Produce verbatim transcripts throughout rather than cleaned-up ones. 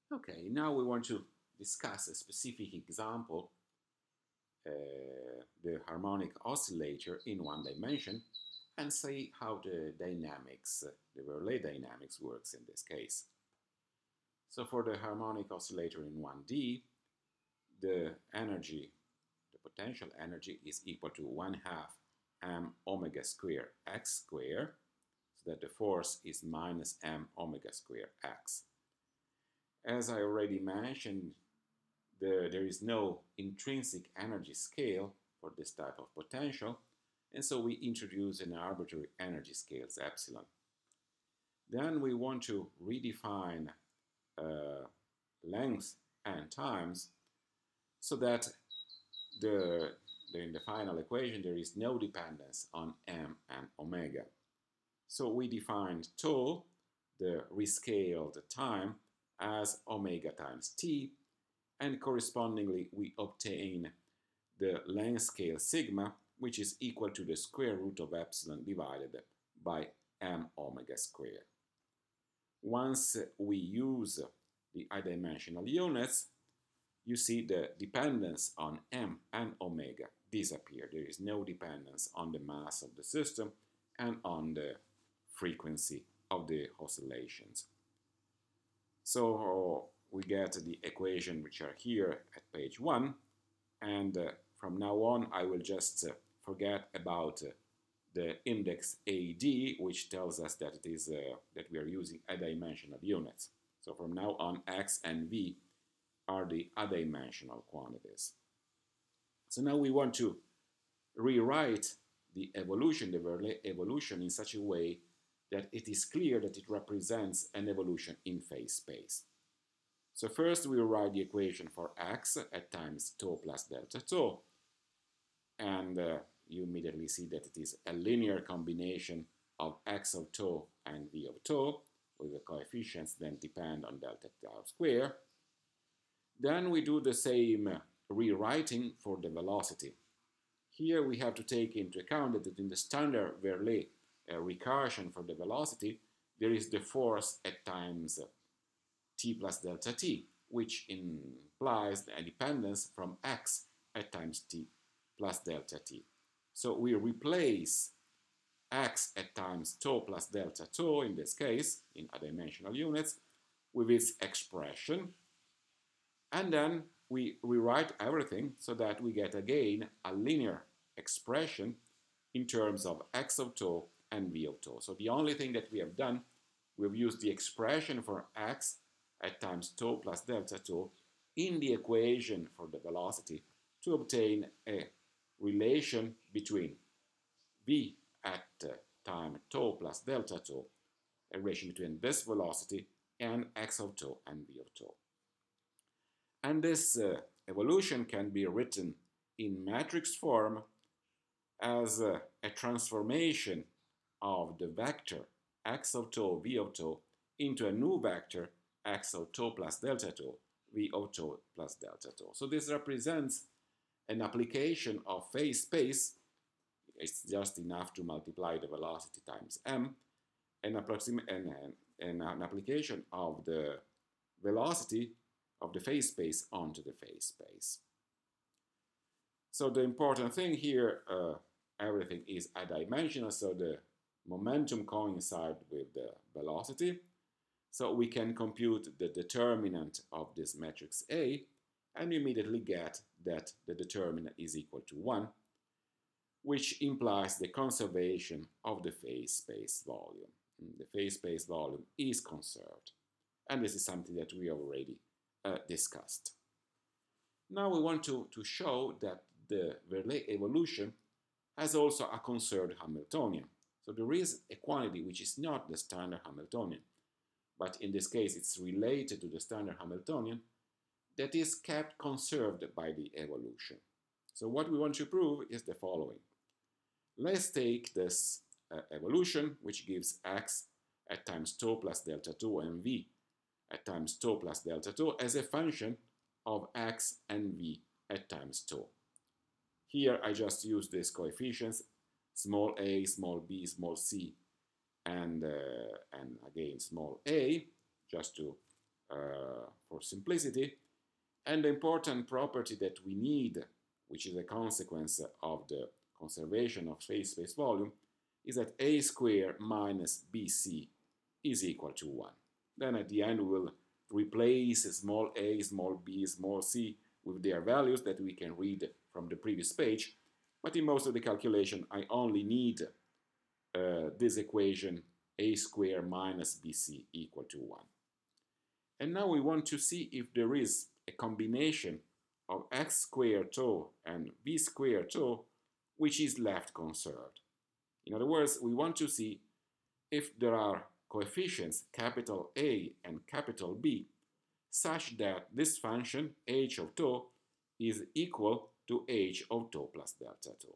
Okay, now we want to discuss a specific example, uh, the harmonic oscillator in one dimension, and see how the dynamics, uh, the Verlet dynamics works in this case. So for the harmonic oscillator in one D, the energy, the potential energy is equal to one half m omega square x square, so that the force is minus m omega square x. As I already mentioned, the, there is no intrinsic energy scale for this type of potential, and so we introduce an arbitrary energy scale, epsilon. Then we want to redefine uh, length and times so that the, the, in the final equation there is no dependence on m and omega. So we defined tau, the rescaled time, as omega times t, and correspondingly we obtain the length scale sigma, which is equal to the square root of epsilon divided by m omega square. Once we use the high-dimensional units, you see the dependence on m and omega disappear. There is no dependence on the mass of the system and on the frequency of the oscillations. So we get the equation which are here at page one, and uh, from now on I will just uh, forget about uh, the index A D, which tells us that it is uh, that we are using adimensional units. So from now on, x and v are the adimensional quantities. So now we want to rewrite the evolution, the Verlet evolution, in such a way that it is clear that it represents an evolution in phase space. So first we write the equation for x at times tau plus delta tau, and uh, you immediately see that it is a linear combination of x of tau and v of tau, with the coefficients then depend on delta tau square. Then we do the same rewriting for the velocity. Here we have to take into account that in the standard Verlet uh, recursion for the velocity, there is the force at times t plus delta t, which implies a dependence from x at times t plus delta t. So we replace x at times tau plus delta tau, in this case, in adimensional units, with its expression, and then we rewrite everything so that we get again a linear expression in terms of x of tau and v of tau. So the only thing that we have done, we've used the expression for x at times tau plus delta tau in the equation for the velocity to obtain a relation between v at uh, time tau plus delta tau, a relation between this velocity and x of tau and v of tau. And this uh, evolution can be written in matrix form as uh, a transformation of the vector x of tau, v of tau into a new vector x of tau plus delta tau, v of tau plus delta tau. So this represents an application of phase space. It's just enough to multiply the velocity times m, an, approxim an, an, an application of the velocity of the phase space onto the phase space. So the important thing here, uh, everything is adimensional, so the momentum coincides with the velocity. So we can compute the determinant of this matrix A, and you immediately get that the determinant is equal to one, which implies the conservation of the phase space volume. The phase space volume is conserved, and this is something that we already uh, discussed. Now we want to, to show that the Verlet evolution has also a conserved Hamiltonian. So there is a quantity which is not the standard Hamiltonian, but in this case it's related to the standard Hamiltonian, that is kept conserved by the evolution. So what we want to prove is the following. Let's take this uh, evolution, which gives x at times tau plus delta tau and v at times tau plus delta tau as a function of x and v at times tau. Here I just use these coefficients, small a, small b, small c, and, uh, and again small a, just to uh, for simplicity. And the important property that we need, which is a consequence of the conservation of phase space volume, is that a squared minus bc is equal to one. Then at the end we will replace small a, small b, small c with their values that we can read from the previous page. But in most of the calculation I only need uh, this equation a squared minus bc equal to one. And now we want to see if there is a combination of x squared tau and v squared tau which is left conserved. In other words, we want to see if there are coefficients capital A and capital B such that this function h of tau is equal to h of tau plus delta tau.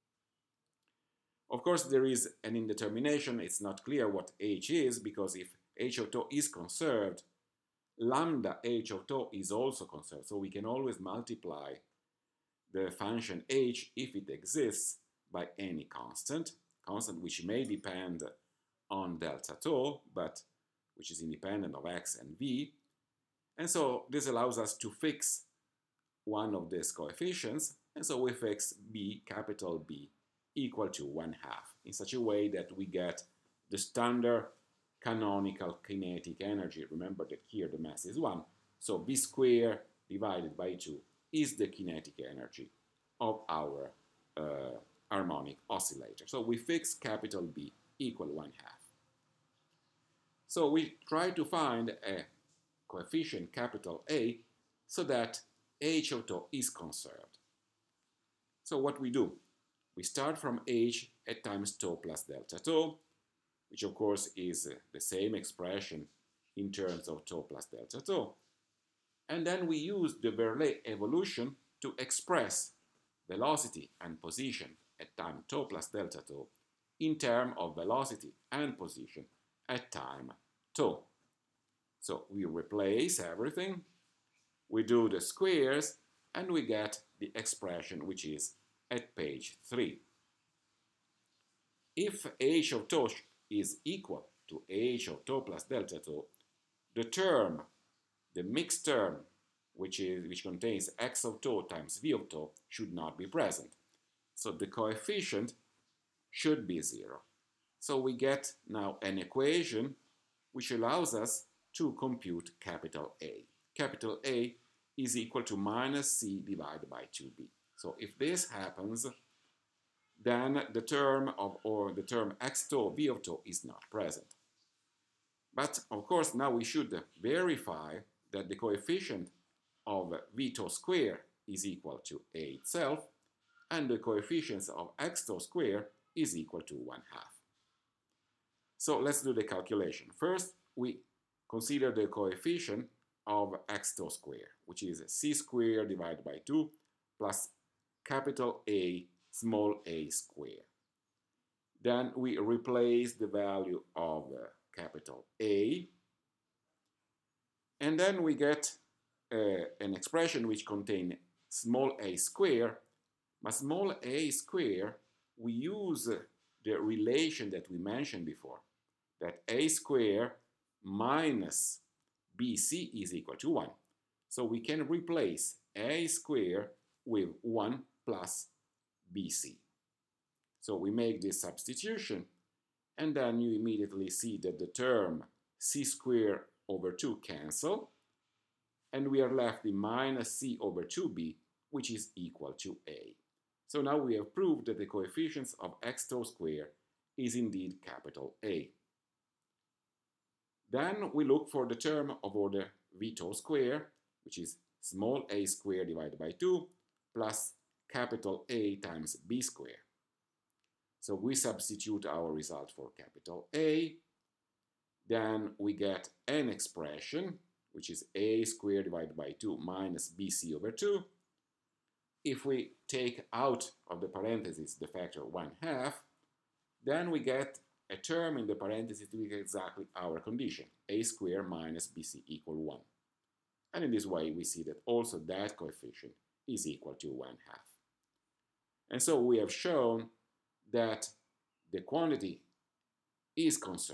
Of course, there is an indetermination. It's not clear what h is, because if h of tau is conserved, lambda h of tau is also conserved. So we can always multiply the function h, if it exists, by any constant, constant which may depend on delta tau, but which is independent of x and v. And so this allows us to fix one of these coefficients, and so we fix b, capital B, equal to one half, in such a way that we get the standard canonical kinetic energy. Remember that here the mass is one, so b squared divided by two is the kinetic energy of our uh, harmonic oscillator. So we fix capital B equal one half. So we try to find a coefficient capital A so that h of tau is conserved. So what we do? We start from h at times tau plus delta tau, which of course is the same expression in terms of tau plus delta tau. And then we use the Verlet evolution to express velocity and position at time tau plus delta tau in terms of velocity and position at time tau. So we replace everything, we do the squares, and we get the expression which is at page three. If h of tau is equal to h of tau plus delta tau, the term, the mixed term, which is which contains x of tau times v of tau, should not be present. So the coefficient should be zero. So we get now an equation which allows us to compute capital A. Capital A is equal to minus c divided by two b. So if this happens, then the term of, or the term x tau, v of tau is not present. But of course now we should verify that the coefficient of v tau square is equal to A itself, and the coefficients of x tau square is equal to one half. So let's do the calculation. First, we consider the coefficient of x tau square, which is c squared divided by two plus capital A small a square. Then we replace the value of uh, capital A, and then we get uh, an expression which contains small a square, but small a square, we use uh, the relation that we mentioned before, that a square minus bc is equal to one. So we can replace a square with one plus bc. So we make this substitution, and then you immediately see that the term c squared over two cancel, and we are left with minus c over two b, which is equal to a. So now we have proved that the coefficients of x tau square is indeed capital A. Then we look for the term of order v tau square, which is small a squared divided by two plus capital A times b squared. So we substitute our result for capital A. Then we get an expression, which is a squared divided by two minus bc over two. If we take out of the parentheses the factor one half, then we get a term in the parentheses to be exactly our condition, a squared minus bc equal one. And in this way, we see that also that coefficient is equal to one half. And so we have shown that the quantity is conserved.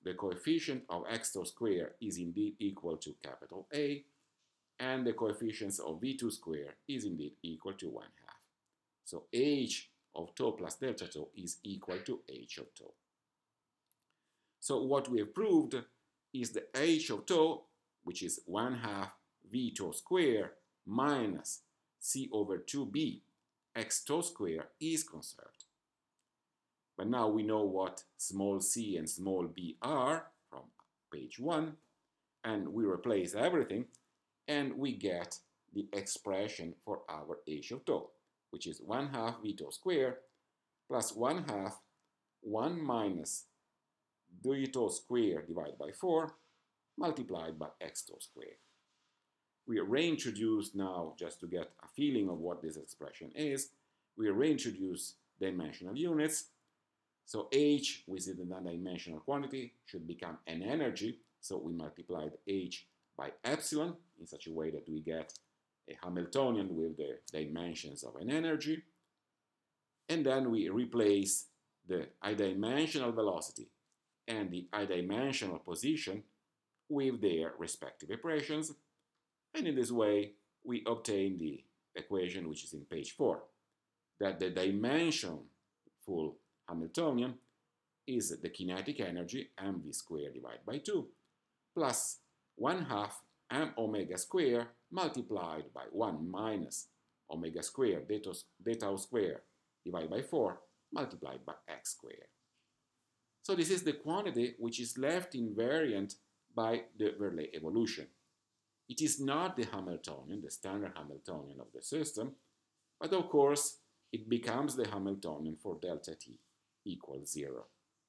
the coefficient of x tau square is indeed equal to capital A, and the coefficient of v two square is indeed equal to one half. So h of tau plus delta tau is equal to h of tau. So what we have proved is the h of tau, which is one half v tau square minus c over two b x tau square, is conserved. But now we know what small c and small b are from page one, and we replace everything, and we get the expression for our h of tau, which is one half v tau square plus one half one minus d tau square divided by four multiplied by x tau square. We reintroduce now, just to get a feeling of what this expression is, we reintroduce dimensional units. So h, which is the non-dimensional quantity, should become an energy. So we multiplied h by epsilon in such a way that we get a Hamiltonian with the dimensions of an energy. And then we replace the i-dimensional velocity and the i-dimensional position with their respective equations. And in this way, we obtain the equation which is in page four, that the dimensional Hamiltonian is the kinetic energy mv squared divided by two plus one half m omega square multiplied by one minus omega square theta, theta square divided by four multiplied by x squared. So this is the quantity which is left invariant by the Verlet evolution. It is not the Hamiltonian, the standard Hamiltonian of the system, but of course it becomes the Hamiltonian for delta t equals zero.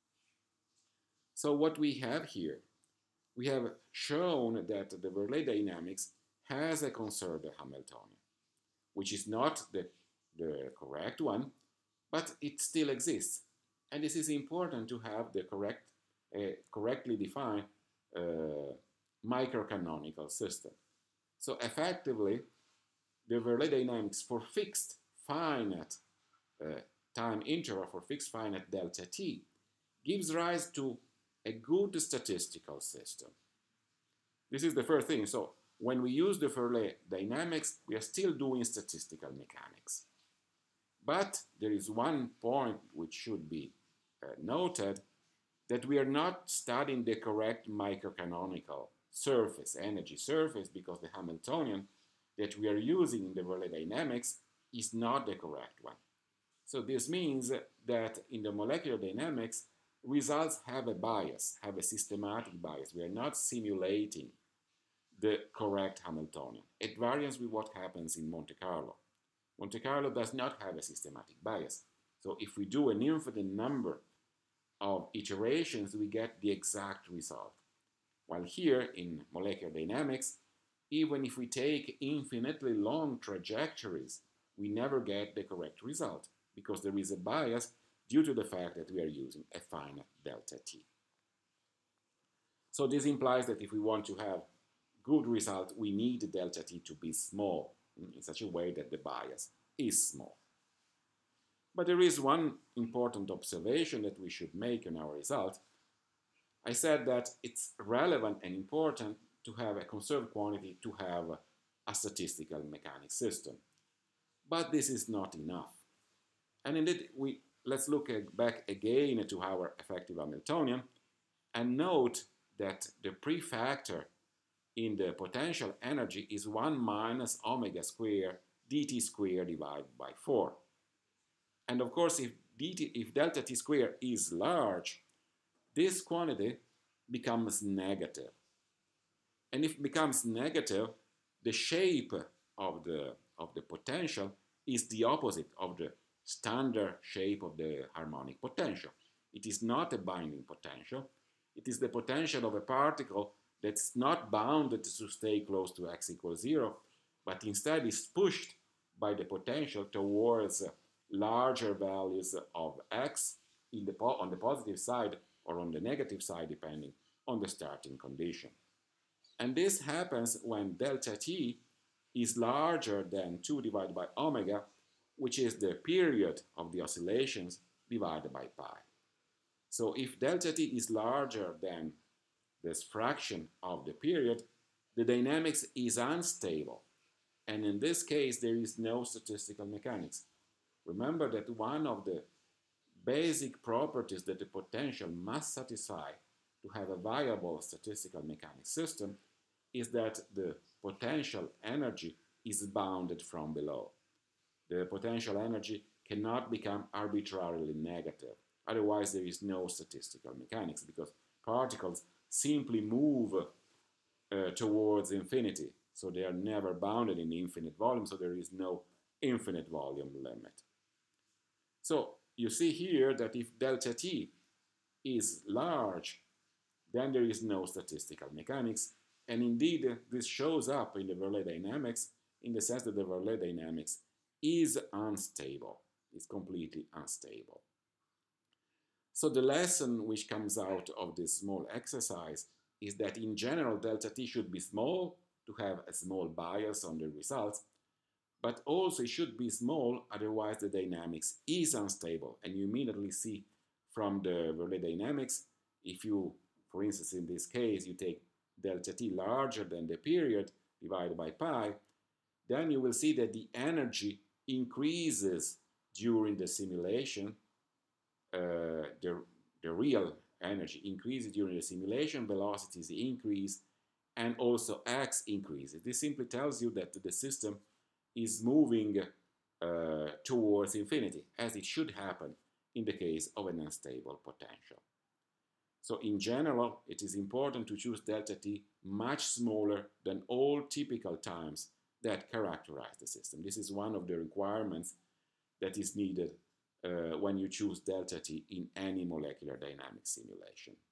So what we have here, we have shown that the Verlet dynamics has a conserved Hamiltonian, which is not the, the correct one, but it still exists. And this is important to have the correct, uh, correctly defined uh, microcanonical system. So effectively, the Verlet dynamics for fixed finite uh, time interval, for fixed finite delta t, gives rise to a good statistical system. This is the first thing. So when we use the Verlet dynamics, we are still doing statistical mechanics. But there is one point which should be uh, noted, that we are not studying the correct microcanonical surface, energy surface, because the Hamiltonian that we are using in the Verlet dynamics is not the correct one. So this means that in the molecular dynamics, results have a bias, have a systematic bias. We are not simulating the correct Hamiltonian. At variance with what happens in Monte Carlo. Monte Carlo does not have a systematic bias. So if we do an infinite number of iterations, we get the exact result. While here in molecular dynamics, even if we take infinitely long trajectories, we never get the correct result because there is a bias due to the fact that we are using a finite delta t. So this implies that if we want to have good result, we need delta t to be small in such a way that the bias is small. But there is one important observation that we should make on our result. I said that it's relevant and important to have a conserved quantity to have a statistical mechanics system. But this is not enough. And indeed, we, let's look back again to our effective Hamiltonian and note that the prefactor in the potential energy is one minus omega square dt square divided by four. And of course, if, dt, if delta t square is large, this quantity becomes negative. And if it becomes negative, the shape of the, of the potential is the opposite of the standard shape of the harmonic potential. It is not a binding potential. It is the potential of a particle that's not bounded to stay close to x equals zero, but instead is pushed by the potential towards larger values of x in the on the positive side or on the negative side, depending on the starting condition. And this happens when delta t is larger than two divided by omega, which is the period of the oscillations divided by pi. So if delta t is larger than this fraction of the period, the dynamics is unstable. And in this case, there is no statistical mechanics. Remember that one of the basic properties that the potential must satisfy to have a viable statistical mechanics system is that the potential energy is bounded from below. The potential energy cannot become arbitrarily negative. Otherwise, there is no statistical mechanics because particles simply move uh, towards infinity. So they are never bounded in infinite volume, so there is no infinite volume limit. So you see here that if delta t is large, then there is no statistical mechanics. And indeed, this shows up in the Verlet dynamics in the sense that the Verlet dynamics is unstable, is completely unstable. So the lesson which comes out of this small exercise is that in general, delta t should be small to have a small bias on the results, but also it should be small, otherwise the dynamics is unstable. And you immediately see from the Verlet dynamics, if you, for instance, in this case, you take delta t larger than the period divided by pi, then you will see that the energy increases during the simulation. Uh, the, the real energy increases during the simulation, velocities increase, and also x increases. This simply tells you that the system is moving uh, towards infinity, as it should happen in the case of an unstable potential. So in general, it is important to choose delta t much smaller than all typical times that characterize the system. This is one of the requirements that is needed uh, when you choose delta t in any molecular dynamics simulation.